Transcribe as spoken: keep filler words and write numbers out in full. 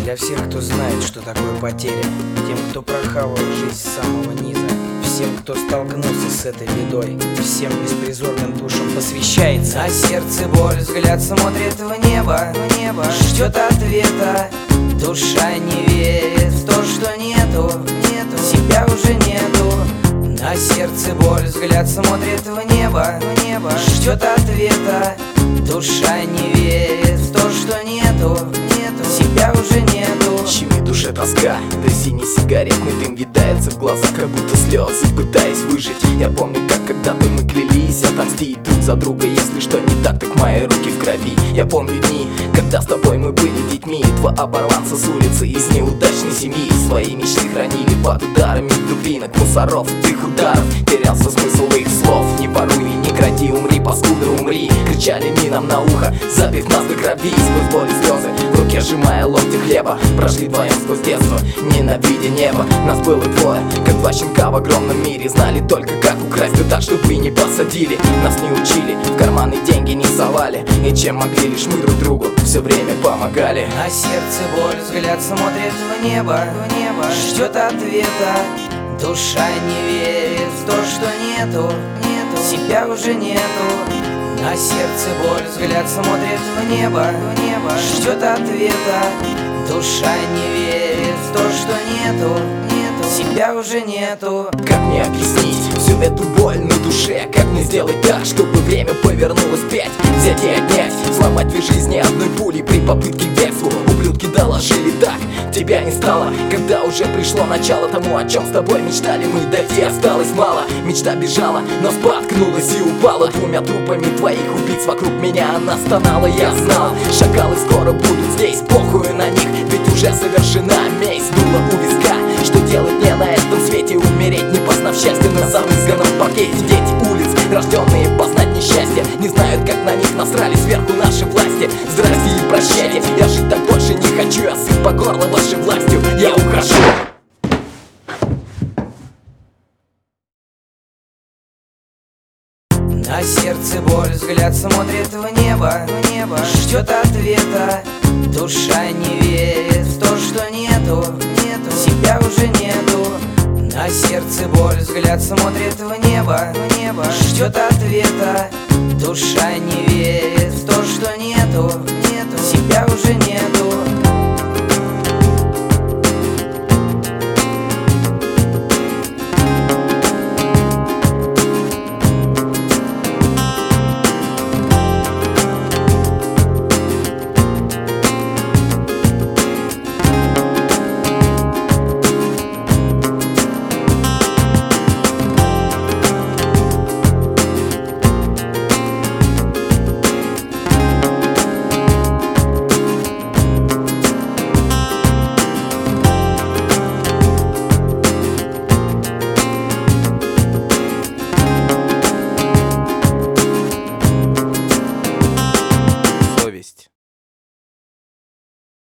Для всех, кто знает, что такое потеря, тем, кто прохавал жизнь с самого низа, всем, кто столкнулся с этой бедой, всем беспризорным душам посвящается. На сердце боль, взгляд смотрит в небо, в небо ждет ответа. Душа не верит в то, что нету, нету, себя уже нету. На сердце боль, взгляд смотрит в небо, в небо ждет ответа. Душа не верит в то, что нету, нету, себя уже нету. Щемит душе тоска, да синий сигаретный дым видается в глазах, как будто слезы, пытаясь выжить. Я помню, как когда-то мы клялись отомстить друг за друга. Если что не так, так мои руки в крови. Я помню дни, когда с тобой мы были детьми. Два оборванца с улицы из неудачной семьи. Свои мечты хранили под ударами дубинок, мусоров, их ударов. Терялся смысл их слов. Не воруй, не кради, умри, паскуда, умри. Кричали ми нам на ухо, забив нас до крови. Сквозь боль и слезы, в руке сжимая ломти хлеба. Прошли вдвоем сквозь детство, ненавидя небо. Нас было двое, как два щенка в огромном мире. Знали только, как украсть, да так, чтобы и не посадили. Нас не учили, в карманы деньги не совали. И чем могли, лишь мы друг другу все время помогали. На сердце боль, взгляд смотрит в небо, в небо ждет ответа. Душа не верит в то, что нету, нету, себя уже нету. На сердце боль, взгляд смотрит в небо, в небо ждет ответа. Душа не верит в то, что нету, нету, себя уже нету. Как мне объяснить всю эту боль на душе? Как мне сделать так, чтобы время повернулось вспять? Взять и отнять, сломать две жизни одной пулей при попытке к бегству. Ублюдки доложили так, тебя не стало, когда уже пришло начало тому, о чем с тобой мечтали мы. Дойти осталось мало, мечта бежала, но споткнулась и упала. Двумя трупами твоих убийц вокруг меня она стонала. Я знал, шакалы скоро будут здесь, похуй на них, ведь уже совершена месть. Дуло у виска, что делать мне на этом свете? Умереть, не познав счастья на замызганном паркете. Дети улиц, рожденные познать несчастье, не знают, как на них насрали сверху наши власти. Здрасте и прощайте, я жить так больше не хочу. Я сыт по горло вашей властью, я ухожу. На сердце боль, взгляд смотрит в небо, в небо ждет ответа. Душа не верит в то, что нету, нету, себя уже нету. На сердце боль, взгляд смотрит в небо, в небо ждет ответа. Душа не верит в то, что нету, нету, себя уже нету.